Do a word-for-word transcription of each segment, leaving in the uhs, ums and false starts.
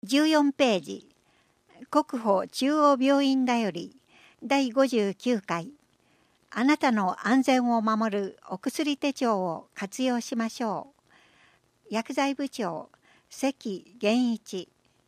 じゅうよんページ、国保中央病院だよりだいごじゅうきゅうかい、あなたの安全を守るお薬手帳を活用しましょう。薬剤部長関源一。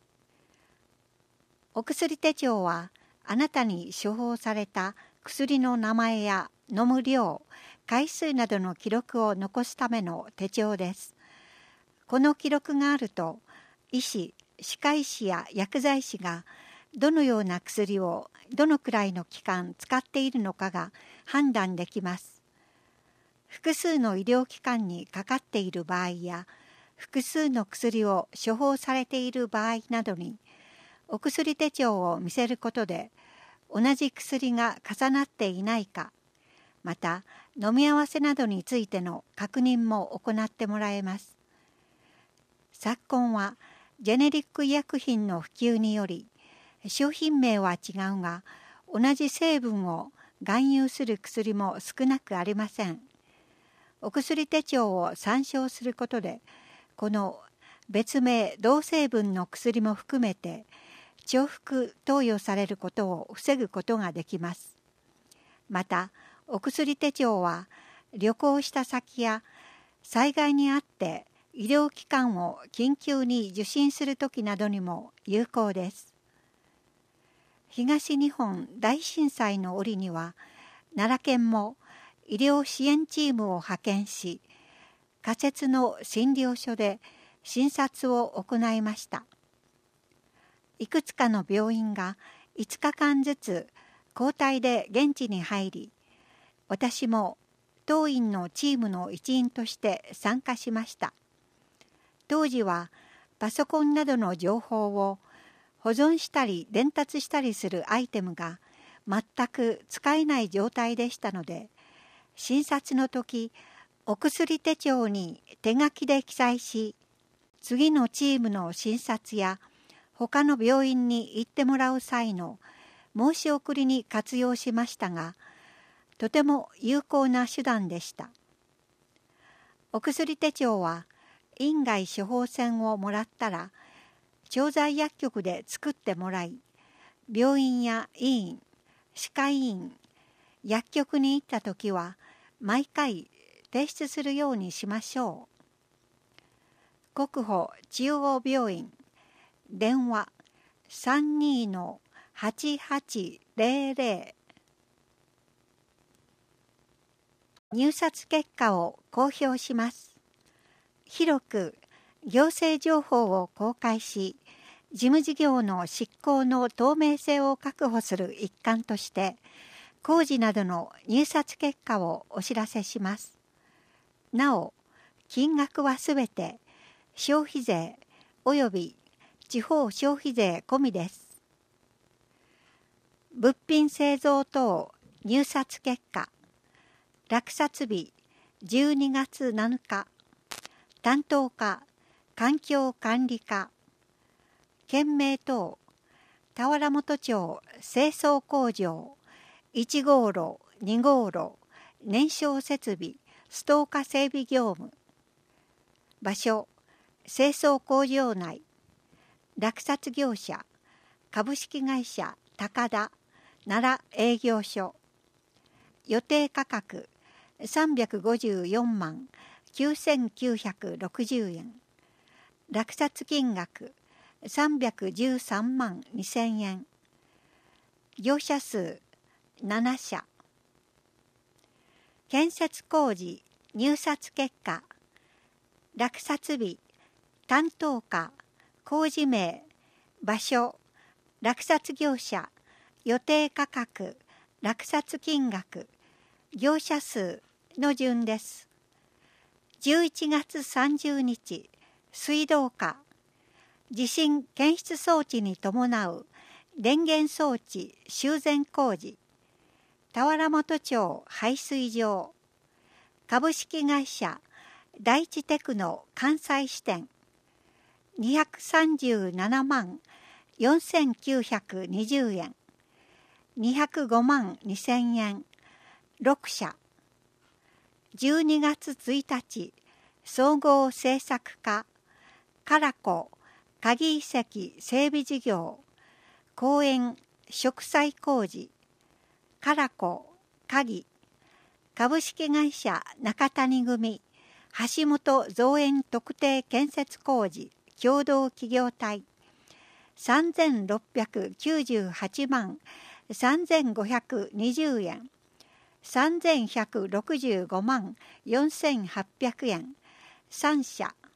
お薬手帳はあなたに処方された薬の名前や飲む量、回数などの記録を残すための手帳です。この記録があると、医師、歯科医師や薬剤師がどのような薬をどのくらいの期間使っているのかが判断できます。複数の医療機関にかかっている場合や、複数の薬を処方されている場合などに、お薬手帳を見せることで、同じ薬が重なっていないか、また飲み合わせなどについての確認も行ってもらえます。昨今はジェネリック医薬品の普及により、商品名は違うが、同じ成分を含有する薬も少なくありません。お薬手帳を参照することで、この別名同成分の薬も含めて、重複投与されることを防ぐことができます。また、お薬手帳は旅行した先や災害にあって医療機関を緊急に受診するときなどにも有効です。東日本大震災の折には、奈良県も医療支援チームを派遣し、仮設の診療所で診察を行いました。いくつかの病院がいつかかんずつ交代で現地に入り、私も当院のチームの一員として参加しました。当時はパソコンなどの情報を保存したり伝達したりするアイテムが全く使えない状態でしたので、診察の時、お薬手帳に手書きで記載し、次のチームの診察や他の病院に行ってもらう際の申し送りに活用しましたが、とても有効な手段でした。お薬手帳は院外処方箋をもらったら、調剤薬局で作ってもらい、病院や医院、歯科医院、薬局に行ったときは毎回提出するようにしましょう。国保中央病院、電話 さんにーのはちはちぜろぜろ。入札結果を公表します。広く行政情報を公開し、事務事業の執行の透明性を確保する一環として、工事などの入札結果をお知らせします。なお、金額はすべて消費税及び地方消費税込みです。物品製造等入札結果、落札日じゅうにがつなのか、担当課環境管理課、県名等、田原本町清掃工場いち号炉に号炉燃焼設備ストーカ整備業務、場所清掃工場内、落札業者株式会社高田奈良営業所、予定価格さんびゃくごじゅうよんまんきゅうせんきゅうひゃくろくじゅうえん、落札金額さんびゃくじゅうさんまんにせんえん、業者数ななしゃ、建設工事入札結果、落札日、担当課、工事名、場所、落札業者、予定価格、落札金額、業者数の順です。じゅういちがつさんじゅうにち、水道課、地震検出装置に伴う電源装置修繕工事、田原本町排水場、株式会社第一テクノ関西支店、にひゃくさんじゅうななまんよんせんきゅうひゃくにじゅうえん、にひゃくごまんにせんえん、ろくしゃ。じゅうにがつついたち、総合制作課、カラコ鍵遺跡整備事業、公園植栽工事、カラコ鍵、株式会社中谷組橋本造園特定建設工事共同企業体さんぜんろっぴゃくきゅうじゅうはちまんさんぜんごひゃくにじゅうえん、さんぜんひゃくろくじゅうごまんよんせんはっぴゃくえん、さんしゃ。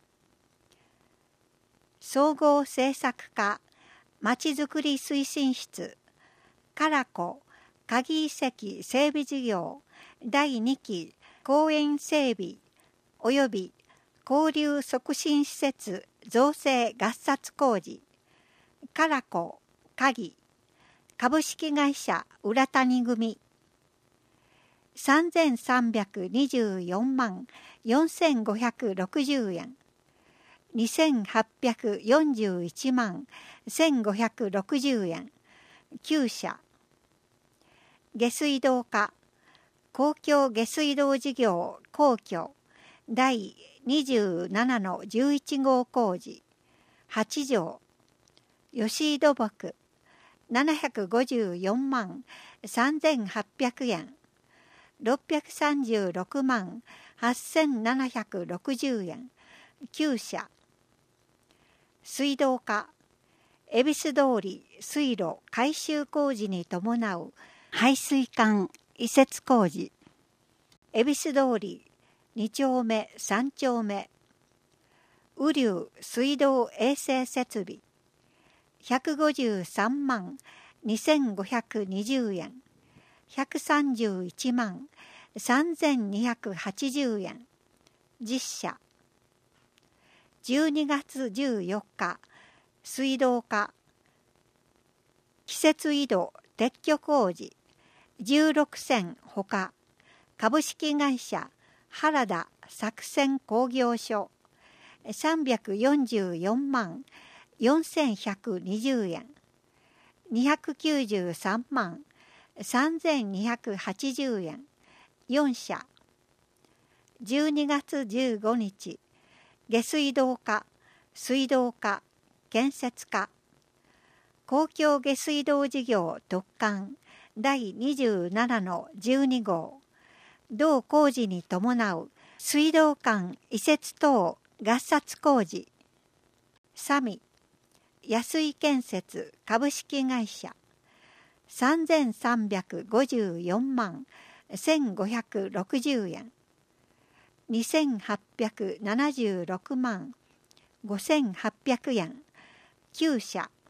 総合政策課まちづくり推進室、カラコ鍵遺跡整備事業だいにき公園整備及び交流促進施設造成合札工事、カラコ鍵株式会社浦谷組さんぜんさんびゃくにじゅうよんまんよんせんごひゃくろくじゅうえん、にせんはっぴゃくよんじゅういちまんせんごひゃくろくじゅうえん、きゅうしゃ。下水道課公共下水道事業公共だいにじゅうななのじゅういち号工事はちじょう、吉井土木ななひゃくごじゅうよんまんさんぜんはっぴゃくえん、ろっぴゃくさんじゅうろくまんはっせんななひゃくろくじゅうえん、きゅうしゃ。水道課恵比寿通り水路改修工事に伴う排水管移設工事、恵比寿通りに丁目さん丁目、雨竜水道衛生設備ひゃくごじゅうさんまんにせんごひゃくにじゅうえん、ひゃくさんじゅういちまんさんぜんにひゃくはちじゅうえん、実社。じゅうにがつじゅうよっか水道課季節井戸撤去工事じゅうろくせんほか株式会社原田作戦工業所さんびゃくよんじゅうよんまんよんせんひゃくにじゅうえん、にひゃくきゅうじゅうさんまんさんぜんにひゃくはちじゅうえん、よんしゃ。じゅうにがつじゅうごにち下水道課水道課建設課公共下水道事業特管だいにじゅうななのじゅうに号同工事に伴う水道管移設等合札工事、サミ安井建設株式会社さんぜんさんびゃくごじゅうよんまんせんごひゃくろくじゅうえん、にせんはっぴゃくななじゅうろくまんごせんはっぴゃくえん、きゅうしゃ。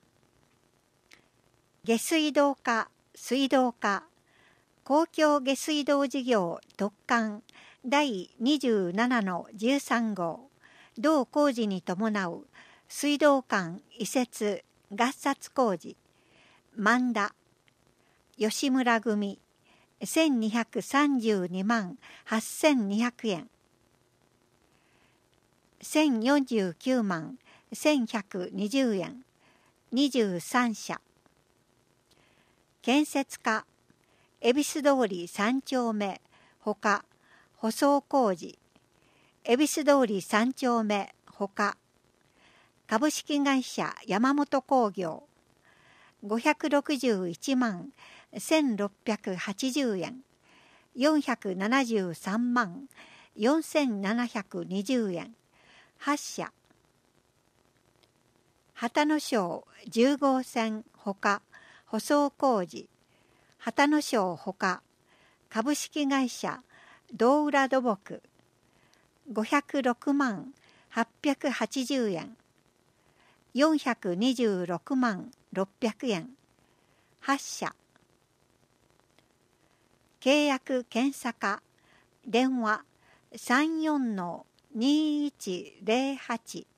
下水道課水道課公共下水道事業特管だいにじゅうななのじゅうさん号同工事に伴う水道管移設合札工事、万田吉村組せんにひゃくさんじゅうにまんはっせんにひゃくえん、せんよんじゅうきゅうまんせんひゃくにじゅうえん、にじゅうさんしゃ。建設課恵比寿通りさん丁目ほか舗装工事恵比寿通りさん丁目ほか株式会社山本工業ごひゃくろくじゅういちまんせんろっぴゃくはちじゅうえん、よんひゃくななじゅうさんまんよんせんななひゃくにじゅうえん、はっしゃ。旗野省じゅう号線ほか舗装工事旗野省ほか株式会社道浦土木ごひゃくろくまんはっぴゃくはちじゅうえん、よんひゃくにじゅうろくまんろっぴゃくえん、はっしゃ。契約検査課電話さんよんのにいちゼロはち